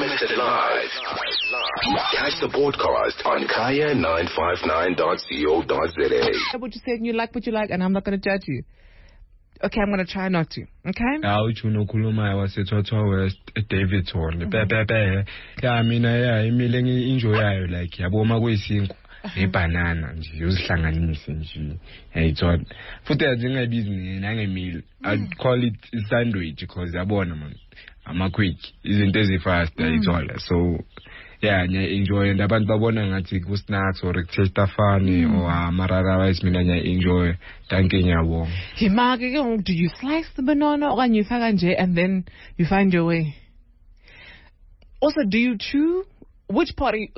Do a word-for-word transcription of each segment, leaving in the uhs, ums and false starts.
Unlimited Live. Catch the podcast on kaya nine five nine dot co dot za. What you said, and you like what you like, and I'm not going to judge you. Okay, I'm going to try not to. Okay? Now, you know, Kuluma was a total West David Horn. Pepe, yeah, I mean, I enjoy like Yaboma Wissing a banana and she was hanging and she thought, put that in a business and a meal. I'd call it sandwich because I'm I'm a quick, isn't it fast? It's all so. Yeah, enjoy and about babona ngati ku snacks or testa fani or marara rice mina enjoy thanking you. Himake, do you slice the banana or you faganje and then you find your way? Also, do you chew? Which part? Are you,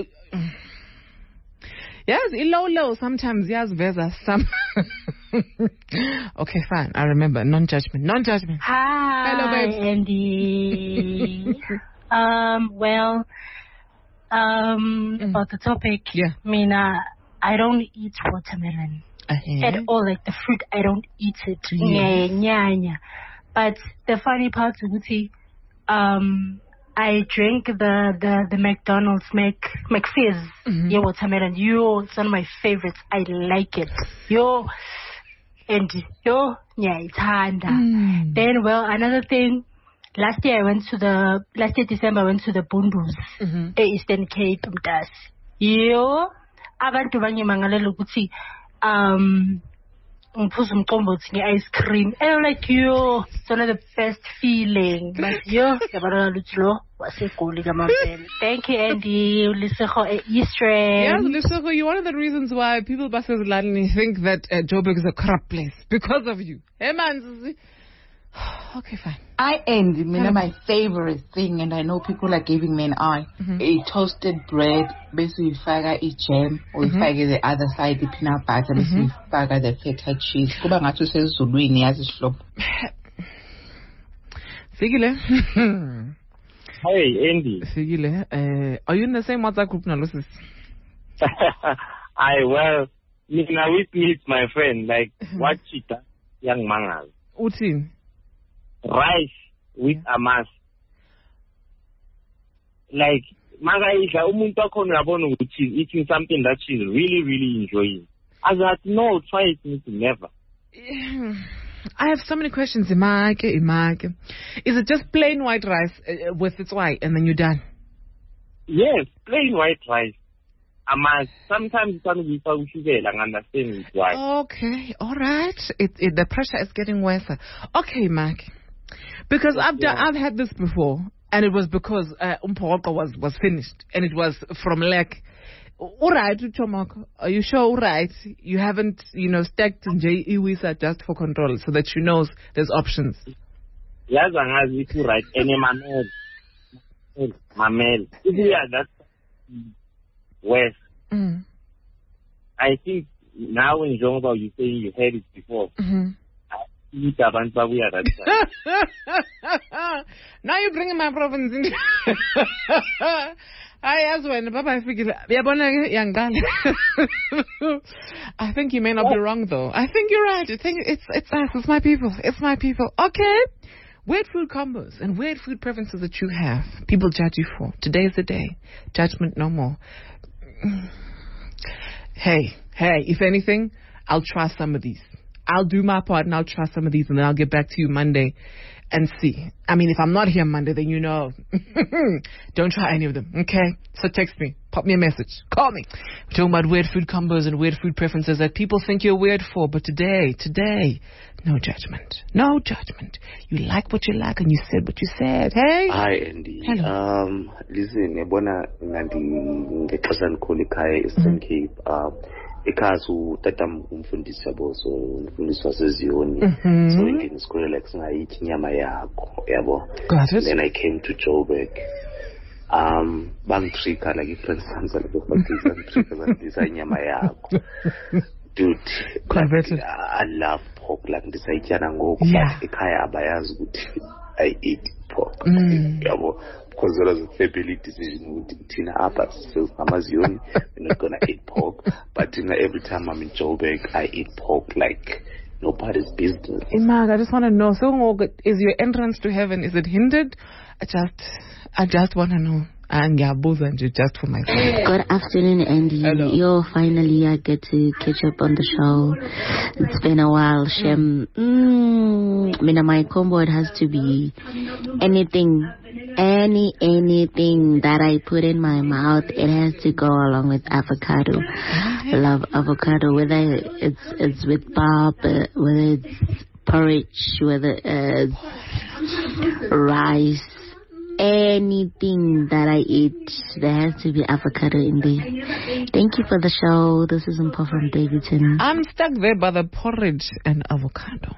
yes, low low sometimes. Yes, versus some. Okay, fine. I remember. Non-judgment. Non-judgment. Hi, hello, babes. Andy. um. Well. Um, mm. About the topic, yeah. I mean, uh, I don't eat watermelon uh-huh. at all. Like the fruit, I don't eat it. Yeah, yeah, yeah. But the funny part, um, I drink the the the McDonald's Mc McFizz. Mm-hmm. Yeah, watermelon. Yo, it's one of my favorites. I like it. Yo, and yo, yeah, it's hard. Mm. Then, well, another thing. Last year I went to the last year December I went to the Bundus, mm-hmm. the Eastern Cape, Mdas. Yo, abantu bangimangalela ukuthi um ngiphuza umqombo uthi ice cream. And I'm like, yo, it's one of the best feeling. But yo, yabona lutho lo wasegoli kamambele. Thank you, Andy. Lisego Eastern. Yes, Lisego, you're one of the reasons why people buses Lalini think that uh, Joburg is a corrupt place because of you. Hey man. Okay, fine. I end, you know, my favorite thing, and I know people are giving me an eye. Mm-hmm. A toasted bread, basically faga a jam, or mm-hmm. faga the other side, the peanut butter, mm-hmm. basically faga the feta cheese. Kuba ngatu says Zuluini as a slop. Sigile. Hey, Andy. Sigile. Uh, are you in the same WhatsApp group now, Lucis? I, well, Mina with me, it's my friend, like, what chita, young mangal. Utin. Rice with a mass. Like, manga isha umuntu akhona uyabona ukuthi eating something that she's really, really enjoying. I was like, no, try it, never. I have so many questions. Imake, imake. Is it just plain white rice uh, with its white and then you're done? Yes, plain white rice. I must sometimes it's going to be so sugar and understand why. Okay, all right. It, it, the pressure is getting worse. Okay, Mark. Because I've done, I've had this before, and it was because uh, Umpolka was was finished, and it was from lack. All right, Chomok, are you sure? All right, you haven't, you know, stacked J E Wisa just for control, so that she knows there's options. Yes, I have it right. Any mamel, mamel. Yeah, that's west. Mm. I think now in Jonga you say you heard it before. Mm-hmm. Now you're bringing my province in. I as when Papa I think you may not be wrong though. I think you're right. I think it's it's us, it's my people. It's my people. Okay. Weird food combos and weird food preferences that you have. People judge you for. Today is the day. Judgment no more. Hey, hey, if anything, I'll try some of these. I'll do my part and I'll try some of these and then I'll get back to you Monday and see. I mean, if I'm not here Monday, then you know. Don't try any of them, okay? So text me. Pop me a message. Call me. We're talking about weird food combos and weird food preferences that people think you're weird for. But today, today, no judgment. No judgment. You like what you like and you said what you said. Hey? Hi, Andy. Hello. Um, listen, yabona ngandi ngexesha ndikhona ekhaya Eastern Cape. Um, Ekazu tatam umfundisi yabo so umfundisi waseziyoni so ingene isikole like singayithi inyama yakho yabo. Then I came to Joburg. Um, bangtrika like friends samsa like bangtrika bangtrika inyama yakho. Dude, like, I love pork like ndisayitshana ngoku but ekhaya abayazi ukuthi I eat pork. Yabo. Because there was a family decision with Tina Appa, so Amazon, we're not gonna eat pork. But you know, every time I'm in Joburg, I eat pork like nobody's business. Imag, I just want to know. So, is your entrance to heaven, is it hindered? I just, I just want to know. Angiyabuza nje just for myself. Good afternoon, Andy. Hello. Yo, finally I get to catch up on the show. It's been a while, Shem. Mm, I mean, my combo, it has to be anything, any, anything that I put in my mouth, it has to go along with avocado. I love avocado, whether it's it's with pap, uh, whether it's porridge, whether it's rice. Anything that I eat, there has to be avocado in there. Thank you for the show. This is Mpo from Davidson. I'm stuck there by the porridge and avocado.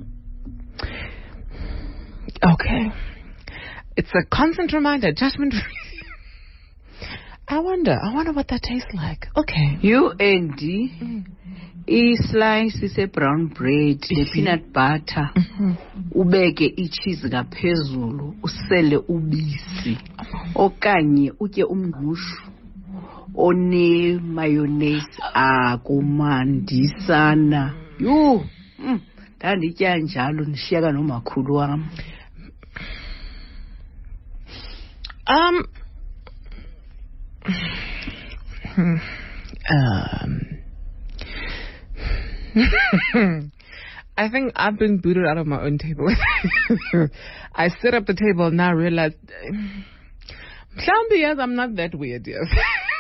Okay. It's a constant reminder, judgment free. I wonder, I wonder what that tastes like. Okay. You, Andy, mm. i-slice ise-brown bread, the peanut butter, ubeke i-cheese ngaphezulu, usele ubisi, okanye utye umngqushu, one mayonnaise akumandisana. Yho, mm, ndanditya njalo ndishiyeka nomakhulu wam. Um, um, I think I've been booted out of my own table. I set up the table and now realize, yes, I'm not that weird, yes.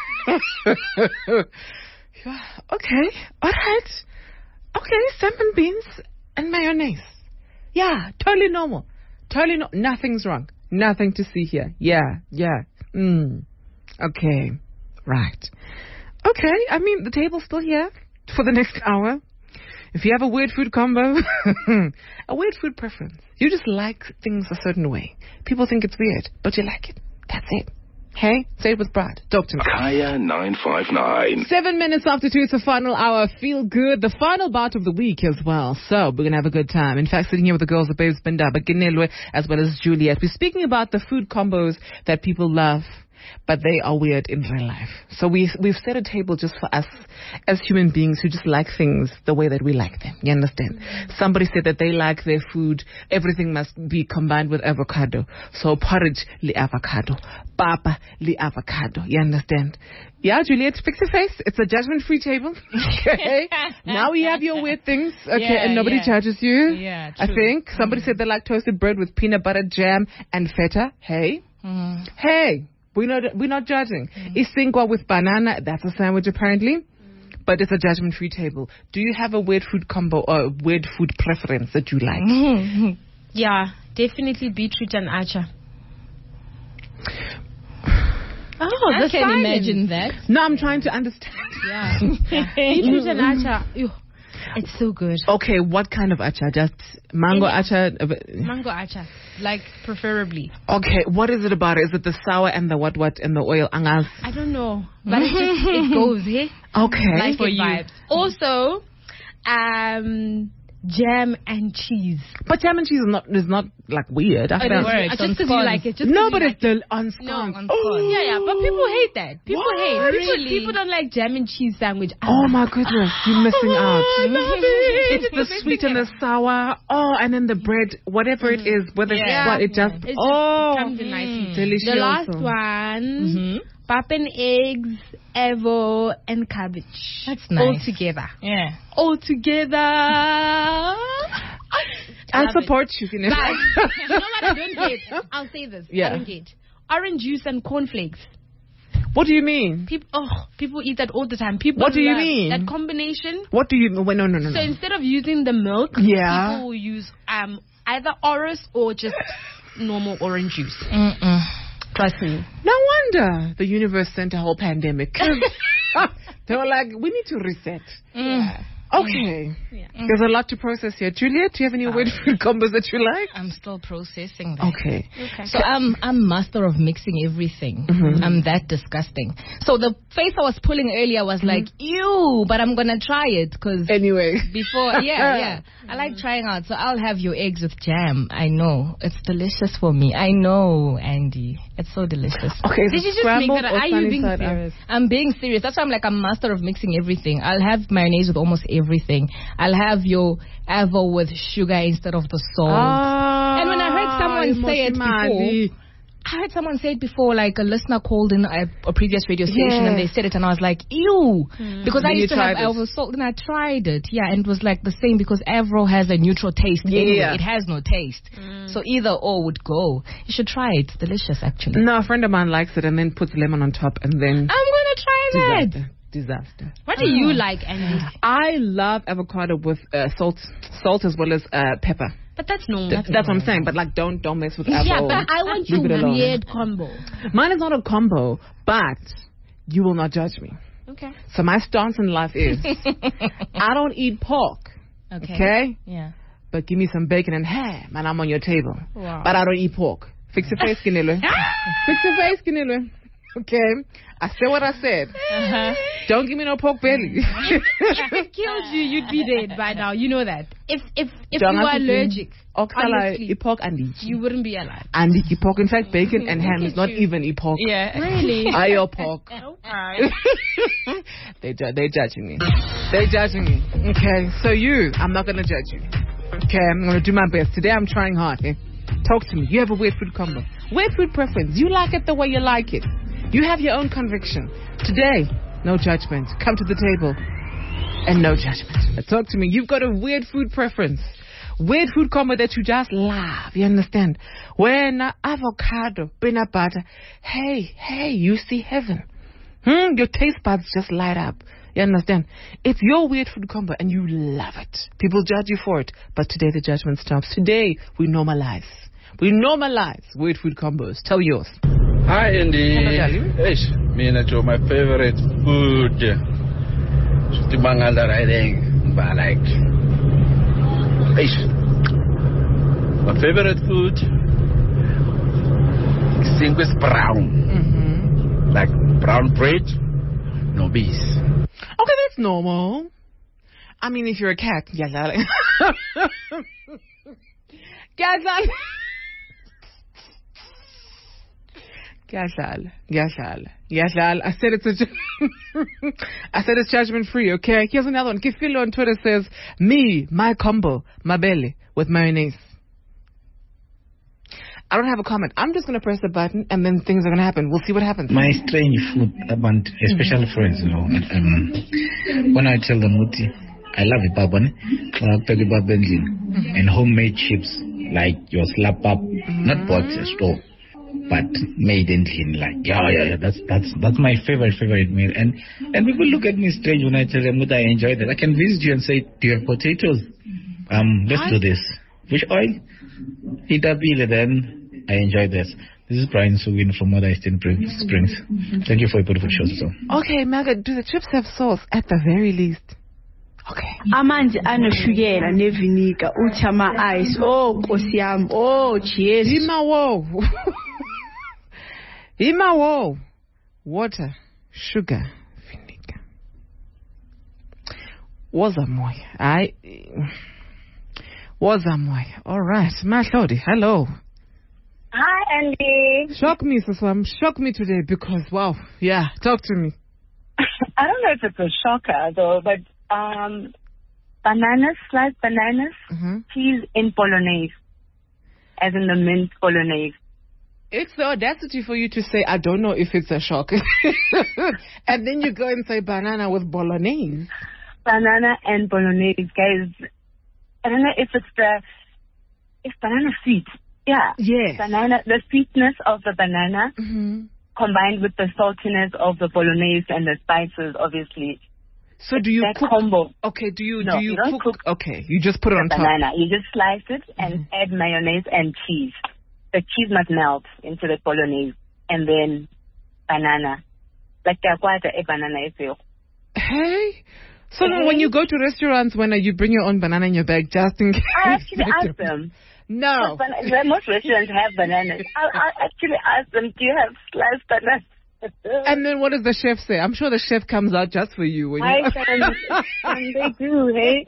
Okay, alright. Okay, salmon beans and mayonnaise. Yeah, totally normal. Totally no, nothing's wrong. Nothing to see here. Yeah, yeah. Mm. Okay, right. Okay, I mean, the table's still here for the next hour. If you have a weird food combo, a weird food preference, you just like things a certain way. People think it's weird, but you like it. That's it. Hey, say it with pride. Talk to me. Kaya nine five nine. Seven minutes after two, it's the final hour. Feel good. The final bout of the week as well. So we're going to have a good time. In fact, sitting here with the girls, the babes, Binda, Baginelwe, as well as Juliet. We're speaking about the food combos that people love, but they are weird in real life. So we, we've set a table just for us as human beings who just like things the way that we like them. You understand? Somebody said that they like their food, everything must be combined with avocado. So porridge, li avocado. Papa, li avocado. You understand? Yeah, Juliet, fix your face. It's a judgment-free table. Okay. Now we have your weird things. Okay, yeah, and nobody yeah. judges you. Yeah, I true. think. Somebody mm-hmm. said they like toasted bread with peanut butter, jam, and feta. Hey. Mm-hmm. Hey. We're not, we're not judging. Mm-hmm. Isinkwa with banana, that's a sandwich apparently, mm-hmm. but it's a judgment-free table. Do you have a weird food combo or a weird food preference that you like? Mm-hmm. Yeah, definitely beetroot and acha. Oh, I can silence. Imagine that. No, I'm trying to understand. Yeah. yeah. Beetroot and acha. Ew. It's so good. Okay, what kind of acha? Just mango Any, acha? Mango acha, like preferably. Okay, what is it about? Is it the sour and the what what and the oil? Angas? I don't know, but it just it goes, hey? Okay. Like for you. Vibes. Also, um, jam and cheese. But jam and cheese is not is not like weird. I it found. Works. Just because you like it. Just no, but like it's the on scones. No, on oh. Yeah, yeah. But people hate that. People what? hate. People, Really? people don't like jam and cheese sandwich. Oh my goodness, you're missing oh, out. I love it. It's the sweet and the sour. Oh, and then the bread, whatever mm. it is, whether yeah. it's what, it just it oh, just comes in nicely. Delicious. The last one. Mm-hmm. Pap and eggs, evo, and cabbage. That's nice. All together. Yeah. All together. I, I support it. you. You know? But you know what I don't get? I'll say this. Yeah. I don't get. Orange juice and cornflakes. What do you mean? People, oh, people eat that all the time. People what do you love mean? That combination. What do you mean? Wait, no, no, no, no. So instead of using the milk, yeah. people will use um either Oris or just normal orange juice. Mm-mm. Trust me. No wonder the universe sent a whole pandemic. They were like, we need to reset. Mm. Yeah. Okay. Yeah. There's a lot to process here. Juliet, do you have any weird food combos that you like? I'm still processing that. Okay. okay. So I'm I'm master of mixing everything. Mm-hmm. I'm that disgusting. So the face I was pulling earlier was mm-hmm. like, ew, but I'm going to try it because anyway. Before, yeah, yeah. I like trying out. So I'll have your eggs with jam. I know. It's delicious for me. I know, Andy. It's so delicious. Okay. Did you just make that? Are you being serious? I'm being serious. That's why I'm like, I'm master of mixing everything. I'll have mayonnaise with almost everything. I'll have your avo with sugar instead of the salt. Ah, and when I heard someone say it before, I heard someone say it before, like a listener called in a, a previous radio station Yeah. and they said it, and I was like, ew, Mm. because I Then used you to have tried it. Avro salt, and I tried it, yeah, and it was like the same because Avro has a neutral taste. Anyway, Yeah. it has no taste, so either or would go. You should try it; it's delicious, actually. No, a friend of mine likes it and then puts lemon on top and then I'm gonna try that. disaster. Disaster. What do you like, Andy? I love avocado with uh, salt, salt as well as uh, pepper. But that's normal. Th- that's what I'm saying. But like, don't don't mess with Yeah, avocado. but I want your Leave it alone. weird combo. Mine is not a combo, but you will not judge me. Okay. So my stance in life is, I don't eat pork. Okay. Okay. Yeah. But give me some bacon and ham, and I'm on your table. Wow. But I don't eat pork. Fix your face, Kinilwe. Fix your face, Kinilwe. Okay. I said what I said. Uh-huh. Don't give me no pork belly. If it killed you, you'd be dead by now. You know that. If if if Don't you were have to allergic, Oksala honestly, ipok and you wouldn't be alive. and pork. In fact, bacon and ham is not even ipok. Yeah. Really? Ayo pork. Okay. they ju- they judging me. They judging me. Okay, so you, I'm not gonna judge you. Okay, I'm gonna do my best. Today I'm trying hard. Eh? Talk to me. You have a weird food combo. Weird food preference. You like it the way you like it. You have your own conviction. Today, no judgment. Come to the table and no judgment. Talk to me. You've got a weird food preference. Weird food combo that you just love. You understand? When uh, avocado, peanut butter. Hey, hey, you see heaven. Hmm? Your taste buds just light up. You understand? It's your weird food combo and you love it. People judge you for it. But today the judgment stops. Today we normalize. We normalize weird food combos. Tell yours. Hi, Andy. Hello, darling. Eish, mina Joe, my favorite food. Timangala riding, but I like. Eish, my favorite food. Is brown. Mm-hmm. Like brown bread, no bees. Okay, that's normal. I mean, if you're a cat, yeah, darling. Gazal. Gazal. Gazal. Gazal. I said it's a ju- I said it's judgment free, okay? Here's another one. Kifilo on Twitter says, me, my combo, my belly with mayonnaise. I don't have a comment. I'm just going to press the button and then things are going to happen. We'll see what happens. My strange food, about especially friends, you know. Um, when I tell them, Muti, I love it, Babane, and homemade chips, like your slap up, not bought at store, but made in clean, like, yeah, yeah, yeah, that's, that's, that's my favorite, favorite meal. And, and people look at me strange when I tell them, Muti, I enjoy that. I can visit you and say, do you have potatoes? Um, let's do this. Fish oil? Itabile, then I enjoy this. This is Brian Sugin from Mother Eastern Springs. Thank you for a beautiful show. So. Okay, Margaret, do the chips have sauce at the very least? Okay. Amanzi anoshukela nevinika uchama ice. Oh, Nkosi yami. Oh, Jesus. Ima wo. Ima wo. Water, sugar, vinegar. Waza moya. I. Waza moya. All right. Mahlodi, hello. Hi, Andy. Shock me, Saswam. Shock me today because, wow. Yeah, talk to me. I don't know if it's a shocker, though, but um, bananas, sliced bananas, mm-hmm. cheese in bolognese, as in the mint bolognese. It's the audacity for you to say, I don't know if it's a shock. And then you go and say banana with bolognese. Banana and bolognese, guys. I don't know if it's the, it's banana sweet. Yeah. Yes. Banana, the sweetness of the banana mm-hmm. combined with the saltiness of the bolognese and the spices, obviously. So do you that cook? combo? Okay. Do you no, do you, you don't cook? cook? Okay. You just put it on banana. top. You just slice it and mm-hmm. add mayonnaise and cheese. The cheese must melt into the bolognese and then banana. Like the quite a banana is. Hey. So hey. When you go to restaurants, when you bring your own banana in your bag, just in case. I actually ask them. No. Most, most restaurants have bananas. I, I actually ask them, do you have sliced bananas? And then what does the chef say? I'm sure the chef comes out just for you. When I you... can, and they do, hey.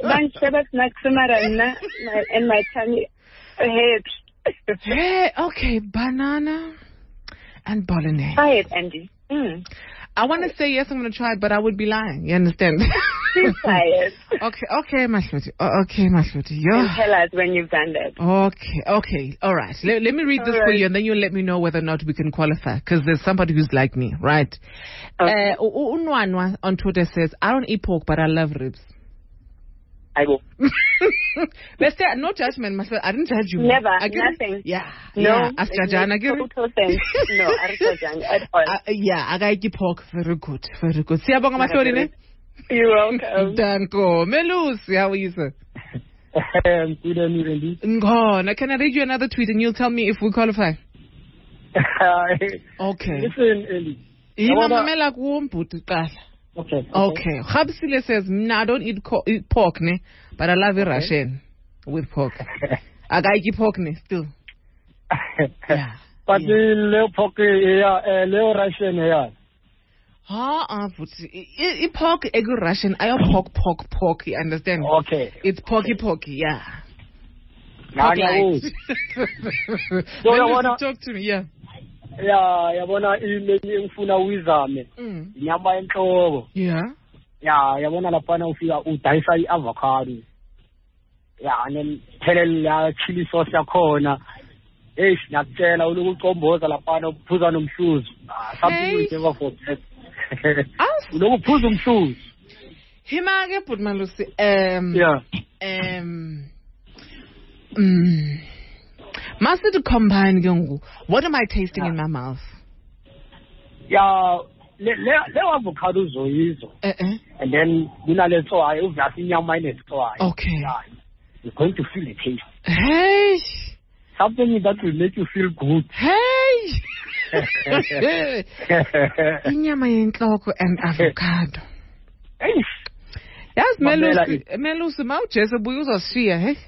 And my tummy hurts. Hey, okay, banana and bolognese. Try it, Andy. Mm. I want to say yes, I'm going to try it, but I would be lying. You understand? Try it. Okay, okay, Mashluti. Oh, okay, Mashluti. Yeah. And tell us when you've done that. Okay, okay, all right. Let, let me read All this for right. you, and then you let me know whether or not we can qualify, because there's somebody who's like me, right? Okay. Uh, U- Unwanwa on Twitter says, I don't eat pork, but I love ribs. I go. Let's say, no judgment, myself. I didn't judge you. Never, I get it. nothing. Yeah, No, yeah. Ask it Jajana, makes get it? total sense. No, I don't judge at all. Uh, yeah, I got eat pork. Very good, very good. Siyabonga Mahloni, ne? You're welcome. Danko. Melusi, how are you, sir? Um, good evening. Ngona, can I read you another tweet and you'll tell me if we qualify? Okay. Listen, Eli. Imamamela kuwumbhuti qala. Okay. Okay. Khabisile says, "Mna I don't eat, co- eat pork ne, but I love a Russian with pork. I got eat pork ne still." Yeah. But the Leo pork, yeah, Leo Russian, yeah. Ah, ah, but i i- pork egg Russian. I have pork, pork, pork. You understand? Okay. It's porky, porky. Yeah. Nah, Pork nah, light. So When I you wanna- talk to me, yeah. Yeah, yabona ile ngifuna uyizame. Mm. Inyama enhloko. Yeah. Yeah, yabona laphana ufika udayisa iavocado. Yeah, and then thelele la chili sauce yakhona. Hey, ngiyakutshela ulokucomboza laphana uphuza nomhluzi. Ah, something we never forget. Ulokuphuza umhluzi. Hima ke but Malusi, um Yeah. um mm, must it combine ke ngoku? What am I tasting in my mouth? Yeah, le le le avocado uzoyizo. Eh eh. And then kunale tswayi uvasa inyama inetswayi. Okay. Yeah. You're going to feel the taste. Hey. Something that will make you feel good. Hey. Inyama yenhloko and avocado. Hey. Yazi Mamela Melusi, Melusi mawujese buya uzoshiya, hey.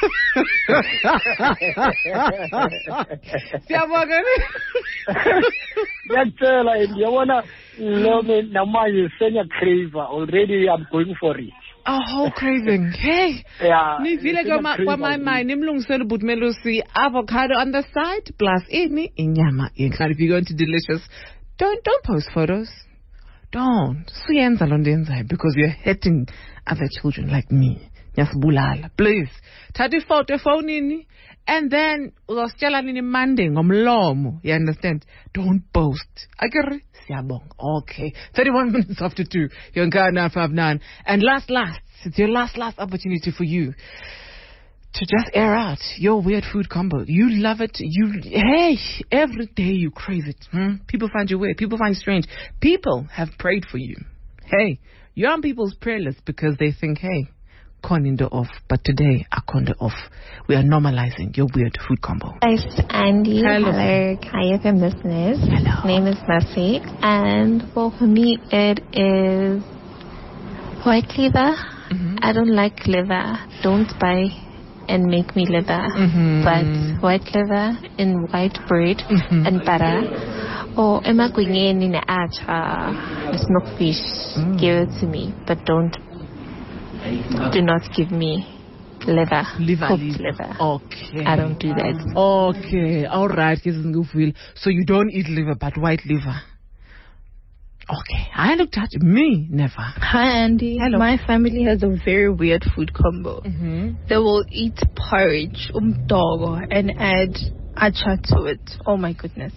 Siyabonga ne. Ngiyakutshela yabona lo namanje senya crave already. I'm going for it. A whole craving. Hey. Yeah. Nivile senya crave kwa my already. mind nimlungisela but Melusi avocado on the side plus ini inyama yenhloko. If you're going to delicious, don't don't post photos. Don't. Suyenza lo nto yenzayo because you're hurting other children like me. Nyasibulala. Please. Thatha ifoto efonini and then uzositshela nini Monday ngomlomo. You understand? Don't boast. Akere? Siyabonga. Okay. thirty-one minutes after two. You're on Kaya nine five nine. And last, last. It's your last, last opportunity for you to just air out your weird food combo. You love it. You, hey, every day you crave it. Hmm? People find you weird. People find you strange. People have prayed for you. Hey, you're on people's prayer list because they think, hey, Konindo off. But today, Akonda off. We are normalizing your weird food combo. It's Andy. Hello. Hello, Kaya F M listeners. Hello. Name is Mercy. And well, for me, it is white liver. Mm-hmm. I don't like liver. Don't buy and make me liver. Mm-hmm. But white liver in white bread Mm-hmm. and butter. Or emagwinyeni ne acha, smoked fish. Mm. Give it to me. But don't, do not give me liver. Liver, Cooked liver. liver. Okay. I don't do that. Okay. All right. So you don't eat liver, but white liver. Okay. I looked at me. Never. Hi, Andy. Hello. My family has a very weird food combo. Mm-hmm. They will eat porridge, umdogo, and add acha to it. Oh my goodness.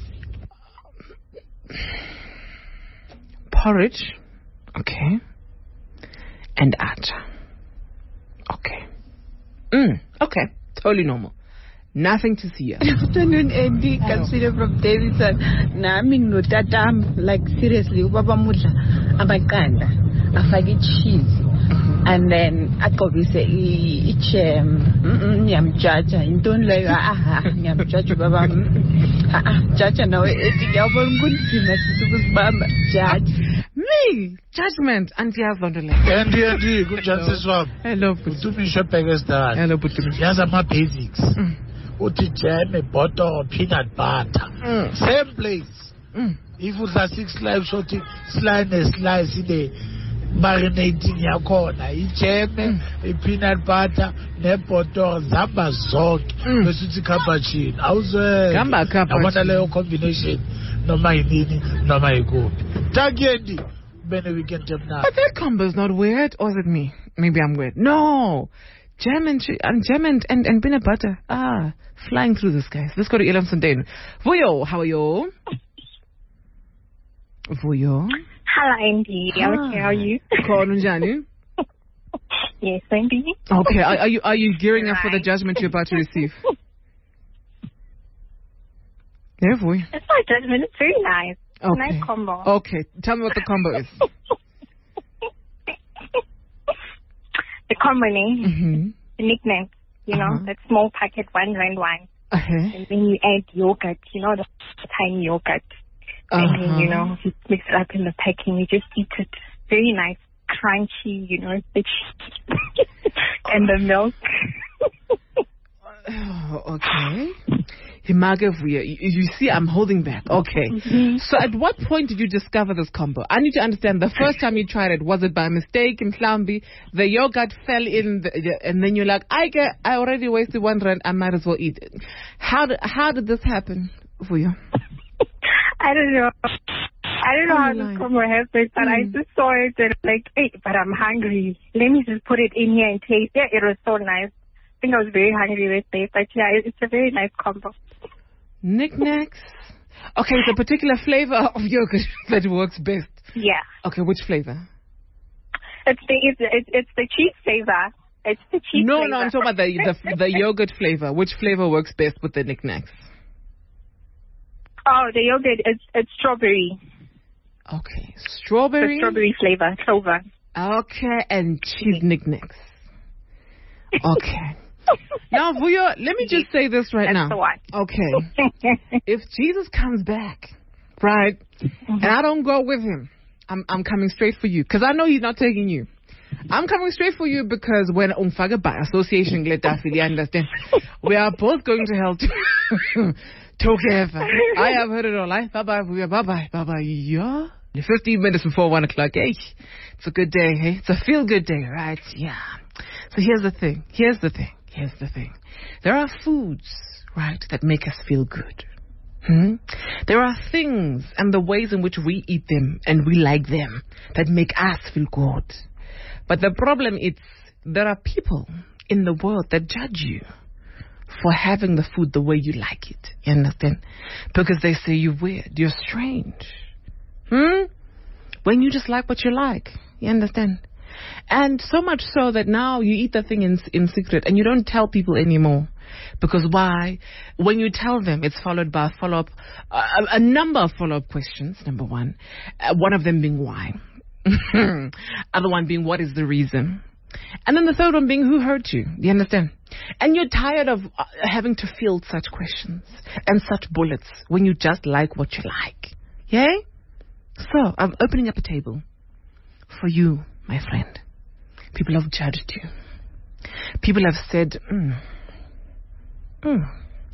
Porridge. Okay. And acha. Okay. Mm. Okay. Totally normal. Nothing to see here. Good afternoon, Andy. Consider from Davidson. Nami nginotatam, like seriously, ubaba mudla abakanda, afake cheese, and then agqobise i-jam. Ngiyamjaja intoni leyo aha ngiyamjaja ubaba. Ah jaja nawe ethi ngiyabona kunzima sikusibamba jaja. Me judgment anti yazondole. Andy Andy kunjani siswami? Hello Utumisho Pakistan. Hello Butumi. Yaza ama basics. Uthi jam, butter, peanut butter. Mm. Same place. Mm. If udla six slice shoti slide ne slice ine marinating yakhona ijeme i-peanut butter nebhotoro zihamba zonke besithi cappuccino awuzweke yabona leyo combination noma yinini noma yikuphi takendi bene weekend now. But that combo is not weird, or is it me? Maybe I'm weird. No, jam and chi- and jam and, and, and peanut butter. Ah, flying through the skies. Let's go to Elam Sundane. Vuyo, how are you? Vuyo. Hello, Andy. I'm okay. How are you? Konunjani. Yes, Andy. Okay, are, are you are you gearing up for the judgment you're about to receive? Yeah, Vuyo. It's not judgment. It's very nice. Okay. Nice combo. Okay, tell me what the combo is. The combo name, Mm-hmm. the nickname, you know, Uh-huh. that small packet, one rand wine. Uh-huh. And then you add yogurt, you know, the tiny yogurt. And then, you know, you mix it up in the packing. You just eat it. Very nice, crunchy, you know, the cheese and the milk. Oh, okay. Himage Vuyo. You, you see, I'm holding back. Okay. Mm-hmm. So at what point did you discover this combo? I need to understand, the first time you tried it, was it by mistake in Mhlambi? The yogurt fell in, the, the, and then you're like, I get, I already wasted one rand, I might as well eat it. How did, how did this happen for you? I don't know. I don't know how this combo happened, but I just saw it and like, hey, but I'm hungry. Let me just put it in here and taste. Yeah, it was so nice. I think I was very hungry that day, but yeah, it- it's a very nice combo. Knickknacks. Okay, it's a particular flavor of yogurt that works best. Yeah. Okay, which flavor? It's the it's it's, it's the cheese flavor. It's the cheese No, flavor. no, I'm talking about the, the the yogurt flavor. Which flavor works best with the knickknacks? Oh, the yogurt, it's, it's strawberry. Okay, strawberry. The strawberry flavor, clover. Okay, and cheese knickknacks. Okay. Now, Vuyo, let me just say this right That's now. the one. Okay. If Jesus comes back, right, and I don't go with him, I'm I'm coming straight for you, because I know he's not taking you. I'm coming straight for you because when umfaka by association, you understand, we are both going to hell to- together. I have heard it all. Bye bye, Vuyo. Bye bye, bye bye. Yeah. fifteen minutes before one o'clock. Hey, it's a good day. Hey, it's a feel good day, right? Yeah. So here's the thing. Here's the thing. Here's the thing. There are foods, right, that make us feel good. Hmm? There are things and the ways in which we eat them and we like them that make us feel good. But the problem is there are people in the world that judge you for having the food the way you like it. You understand? Because they say you're weird, you're strange. Hmm? When you just like what you like. You understand? And so much so that now you eat the thing in, in secret and you don't tell people anymore. Because why? When you tell them, it's followed by a follow-up, uh, a number of follow-up questions, number one. Uh, one of them being why. Other one being what is the reason. And then the third one being who hurt you. You understand? And you're tired of uh, having to field such questions and such bullets when you just like what you like. Yay? So, I'm opening up a table for you, my friend. People have judged you. People have said, mm, mm,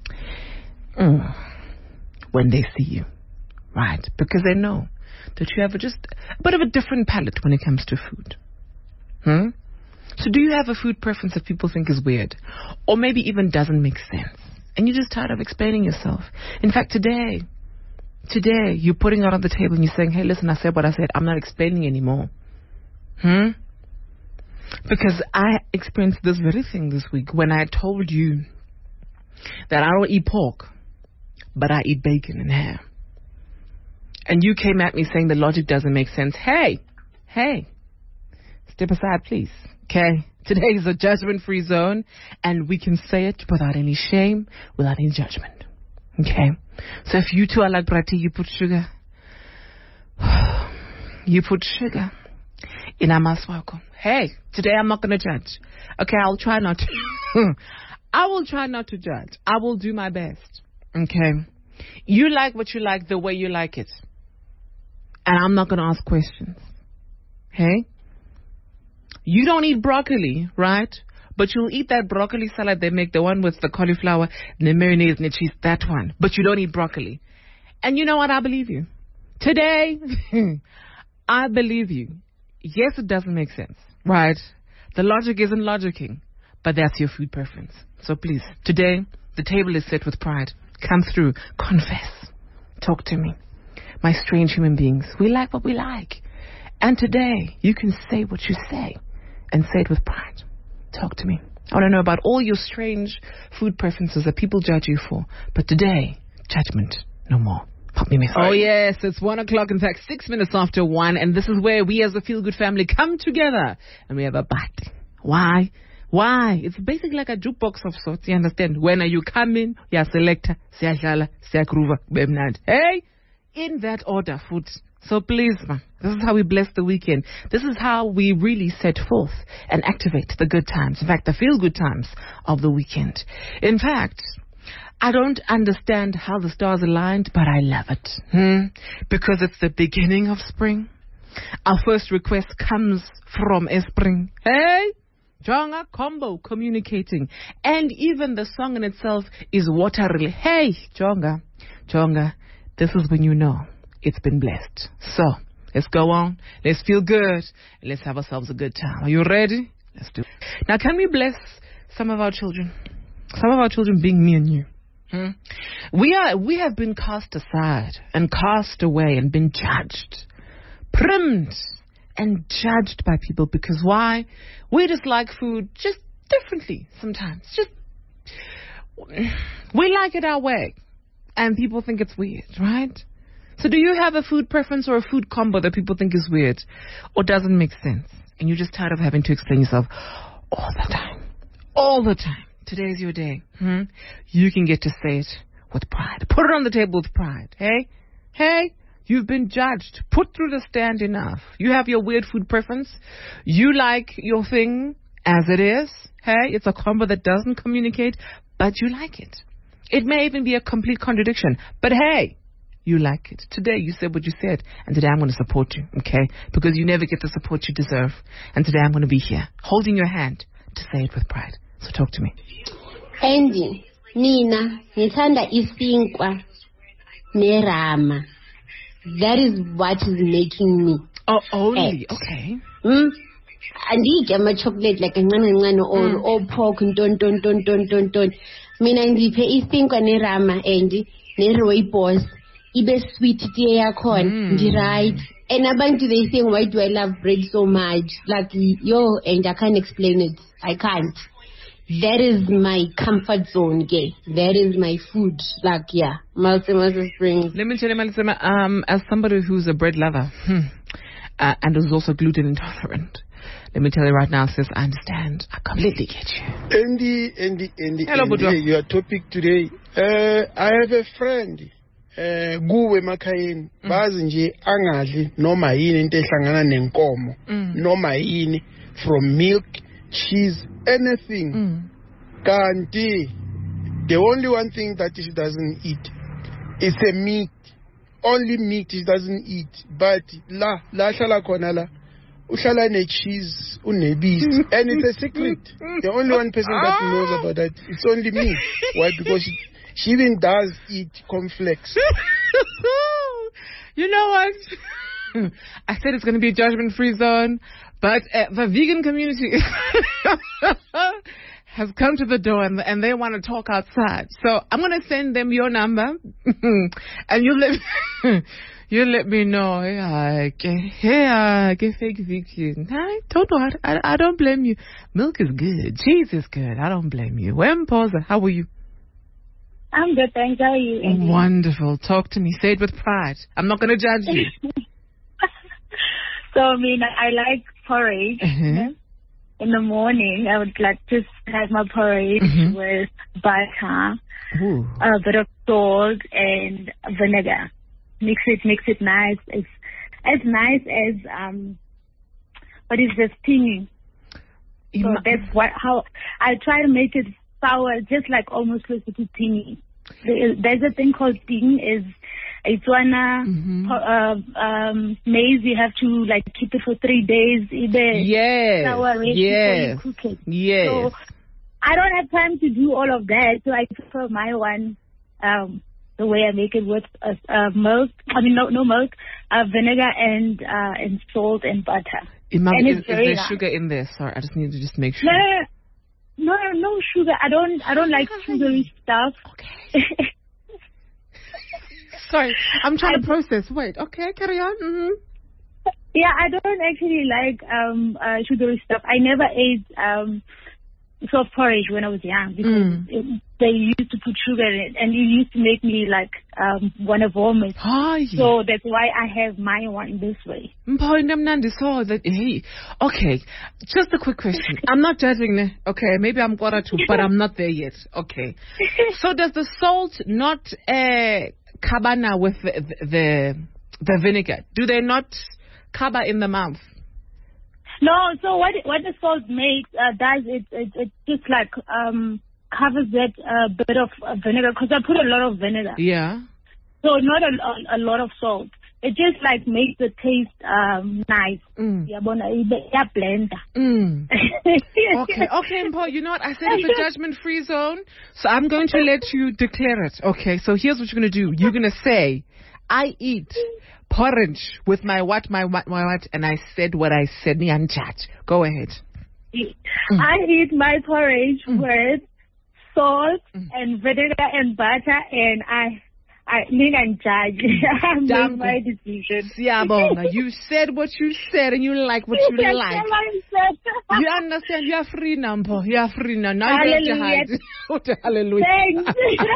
mm, when they see you, right? Because they know that you have a, just a bit of a different palate when it comes to food. Hmm? So do you have a food preference that people think is weird? Or maybe even doesn't make sense? And you're just tired of explaining yourself. In fact, today, today, you're putting it on the table and you're saying, hey, listen, I said what I said. I'm not explaining anymore. Hmm? Because I experienced this very thing this week when I told you that I don't eat pork, but I eat bacon and ham. And you came at me saying the logic doesn't make sense. Hey, hey, step aside, please. Okay? Today is a judgment-free zone, and we can say it without any shame, without any judgment. Okay? So if you two are like Brati, you put sugar. You put sugar in amaswako. Hey, today I'm not going to judge. Okay, I'll try not to. I will try not to judge. I will do my best. Okay? You like what you like the way you like it. And I'm not going to ask questions. Okay? You don't eat broccoli, right? But you'll eat that broccoli salad they make, the one with the cauliflower, the mayonnaise and the cheese, that one. But you don't eat broccoli. And you know what? I believe you. Today, I believe you. yes, it doesn't make sense, right? The logic isn't logicking, but that's your food preference. So please, today, the table is set with pride. Come through. Confess. Talk to me. My strange human beings, we like what we like. And today, you can say what you say and say it with pride. Talk to me. I want to know about all your strange food preferences that people judge you for. But today, judgment no more. Pop me message. Oh, yes, it's one o'clock, in fact, six minutes after one. And this is where we as a Feel Good family come together and we have a party. Why? Why? It's basically like a jukebox of sorts, you understand? When are you coming? Yeah, selector, siyadlala, siyagroova, bemnandi. Hey, in that order, food. So please, man, this is how we bless the weekend. This is how we really set forth and activate the good times. In fact, the feel-good times of the weekend. In fact, I don't understand how the stars aligned, but I love it. Hmm? Because it's the beginning of spring. Our first request comes from Espring. Hey! Jonga combo communicating. And even the song in itself is waterly. Hey, Jonga. Jonga, this is when you know it's been blessed. So, let's go on. Let's feel good. And let's have ourselves a good time. Are you ready? Let's do it. Now, can we bless some of our children? Some of our children being me and you. Hmm? We are, we have been cast aside and cast away and been judged. Primed and judged by people because why? We just like food just differently sometimes. Just we like it our way, and people think it's weird, right? So, do you have a food preference or a food combo that people think is weird or doesn't make sense, and you're just tired of having to explain yourself all the time, all the time? Today's your day. Hmm? You can get to say it with pride. Put it on the table with pride. Hey, hey. You've been judged. Put through the stand enough. You have your weird food preference. You like your thing as it is. Hey, it's a combo that doesn't communicate, but you like it. It may even be a complete contradiction, but hey, you like it. Today you said what you said, and today I'm going to support you, okay? Because you never get the support you deserve. And today I'm going to be here, holding your hand to say it with pride. So talk to me. Andy, Nina, ngithanda isinkwa nerama. That is what is making me. Oh, only act. Okay. Hmm. Andike ama chocolate like kancane kancane or Mm. or pork don don don don don don. Mina ngiphe isinkwa nerama Andy nerooibos ibe sweet tiye yakhona ndi right. And abantu they saying why do I love bread so much? Like yo, and I can't explain it. I can't. That is my comfort zone, gay. That is my food. Like, yeah. Malsema Springs. Let me tell you, Malsema, um, as somebody who's a bread lover hmm, uh, and is also gluten intolerant, let me tell you right now, sis, I understand. I completely get you. Andy, Andy, Andy, Hello, Andy, Budwa. your topic today. Uh, I have a friend. Uh, Guwe Makayeni. Bazi nje angadli noma yini into ehlangana nenkomo. Mm. Noma yini from milk, cheese, anything. Mm. Kanti, the only one thing that she doesn't eat is a meat. Only meat she doesn't eat. But la, la shala kona la, ushala ne cheese, unebisi. And it's a secret. The only one person that knows about that, it's only me. Why? Because she, she even does eat cornflakes. You know what? I said it's going to be a judgment-free zone, but uh, the vegan community has come to the door and, and they want to talk outside. So I'm going to send them your number, and you let you let me know. Yeah, yeah, get fake vegan. I don't know. I, I don't blame you. Milk is good. Cheese is good. I don't blame you. Wempoza, how are you? I'm good, thanks. How are you? Andy? Wonderful. Talk to me. Say it with pride. I'm not going to judge you. So, I mean, I like porridge. Uh-huh. You know? In the morning, I would like just have my porridge Mhm. with butter, Ooh. a bit of salt, and vinegar. Mix it, mix it nice. It's as nice as um, what is this tingy? So that's what how I try to make it sour, just like almost close to tingy. There is, there's a thing called ting. Is it's one uh, uh, um, maize. You have to like keep it for three days. Either Yes. sour ready Yes. before you cook it. Yes. So I don't have time to do all of that, so I prefer my one. Um, the way I make it with uh, uh, milk. I mean, no, no milk, uh, vinegar and uh, and salt and butter. Imam, and is, it's is very there nice. sugar in there? Sorry, I just need to just make sure. No, no, no, no, no sugar. I don't, I don't like sugary stuff. Okay. Sorry, I'm trying I, to process. Wait, okay, carry on. Mm-hmm. Yeah, I don't actually like um uh, sugary stuff. I never ate um soft porridge when I was young because Mm. it, they used to put sugar in it, and it used to make me like um want to vomit. Hi. So that's why I have my one this way. Mpho Mnandi saw that. Hey, okay, just a quick question. I'm not judging. Ne? Okay, maybe I'm quarter two, but I'm not there yet. Okay. So does the salt not uh, cabana with the, the the vinegar? Do they not cover in the mouth? No, so what what the salt makes uh, does it, it it just like um covers that uh, bit of uh, vinegar, because I put a lot of vinegar. Yeah. So not a, a, a lot of salt. It just like makes the taste um nice. Mm. Yeah, yeah, blender. Mm. Okay, okay, Mpho, you know what? I said it's a judgment-free zone, so I'm going to let you declare it. Okay, so here's what you're going to do. You're going to say, I eat porridge with my what, my what, my what, and I said what I said. Me and chat. Go ahead. I eat my porridge mm. with salt mm. and vinegar and butter, and I, I need and judge. I made my decision. Siyabonga. You said what you said, and you like what you like. You understand? You are free now, Mpho. You are free now. Now you don't have to hide. Hallelujah. Thanks.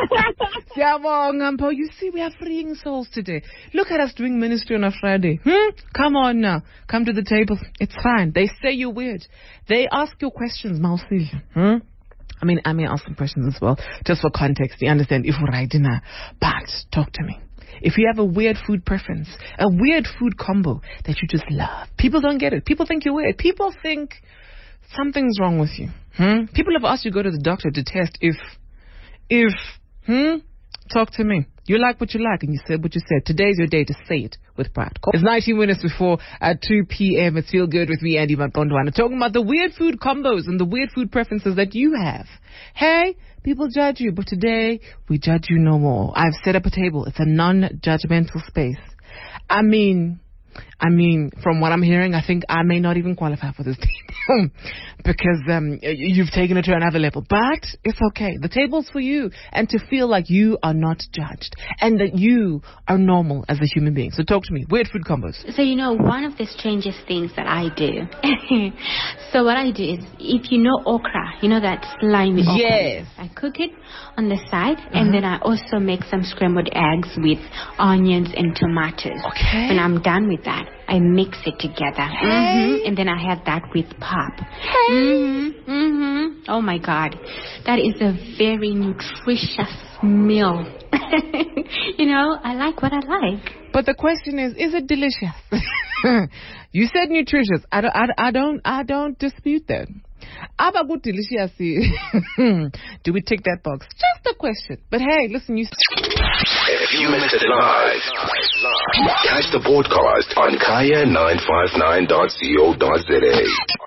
Siyabonga, Mpho. You see, we are freeing souls today. Look at us doing ministry on a Friday. Hmm? Come on now. Come to the table. It's fine. They say you're weird. They ask you questions, Mausil. Hmm? I mean, I may ask some questions as well, just for context. You understand? If we're right dinner, but talk to me. If you have a weird food preference, a weird food combo that you just love, people don't get it. People think you're weird. People think something's wrong with you. Hmm? People have asked you to go to the doctor to test if, if, hmm? Talk to me. You like what you like, and you said what you said. Today's your day to say it with pride. It's nineteen minutes before at two p.m. It's Feel Good with me, Andy Maqondwana, talking about the weird food combos and the weird food preferences that you have. Hey, people judge you, but today we judge you no more. I've set up a table. It's a non-judgmental space. I mean... I mean, from what I'm hearing, I think I may not even qualify for this table because um, you've taken it to another level. But it's okay. The table's for you, and to feel like you are not judged and that you are normal as a human being. So talk to me. Weird food combos. So, you know, one of the strangest things that I do. So what I do is, if you know okra, you know that slimy okra. Yes. I cook it on the side, uh-huh. and then I also make some scrambled eggs with onions and tomatoes. Okay. When I'm done with that, I mix it together. Hey. Mm-hmm. And then I have that with pop. Hey. Mm-hmm. Mm-hmm. Oh, my God. That is a very nutritious meal. You know, I like what I like. But the question is, is it delicious? You said nutritious. I don't, I, I don't, I don't dispute that. Aba good delicious. Do we tick that box? Just a question. But hey, listen, you... If you missed it live, catch the podcast on kaya nine five nine dot co dot za.